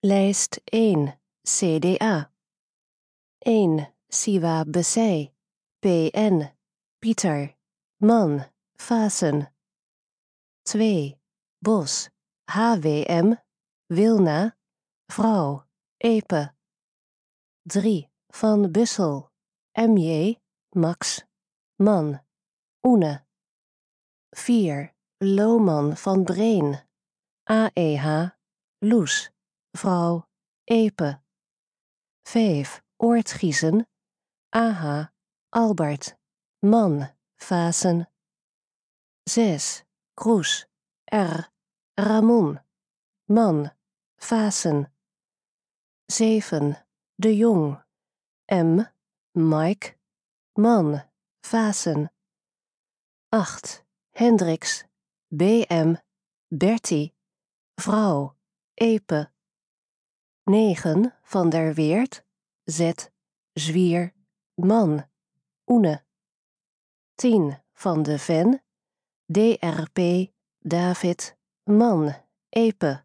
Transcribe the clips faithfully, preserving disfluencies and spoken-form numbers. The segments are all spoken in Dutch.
Lijst één, C D A. één. Siwa Besij, P N, Pieter, man, Vaassen. twee. Bos, H W M, Wilna, vrouw, Epe. drie. Van Bussel, M J, Max, man, Oene. vier. Lohman van Breen, A E H, Loes, vrouw, Epe. vijf. Oortgiezen, A H, Albert, man, Vaassen. zes. Kroes, R, Ramon, man, Vaassen. zeven. De Jong, M, Mike, man, Vaassen. acht. Hendricks, B M, Bertie, vrouw, Epe. negen. Van der Weert, Z, Zwier, man, Oene. tien. Van de Ven, D R P, David, man, Epe.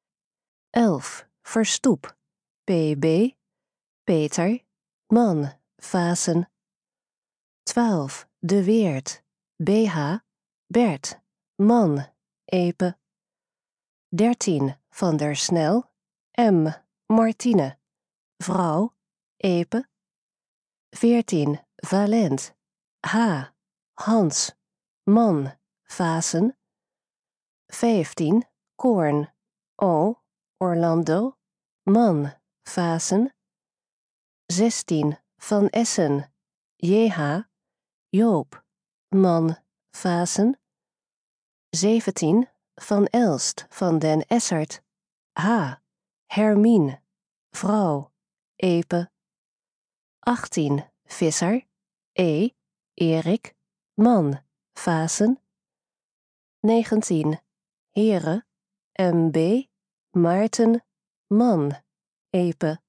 elf. Verstoep, P B, Peter, man, Vaassen. twaalf. De Weert, B H, Bert, man, Epe. dertien. Van der Snel, M, Martine, vrouw, Epe. veertien. Valent, H, Hans, man, Vaassen. vijftien. Koorn, O, Orlando, man, Vaassen. zestien. Van Essen, J H, Joop, man, Vaassen. zeventien. Van Elst van den Essert, H, Hermien, vrouw, Epe. achttien. Visser, E, Erik, man, Vaassen. negentien. Here, M B, Maarten, man, Epe.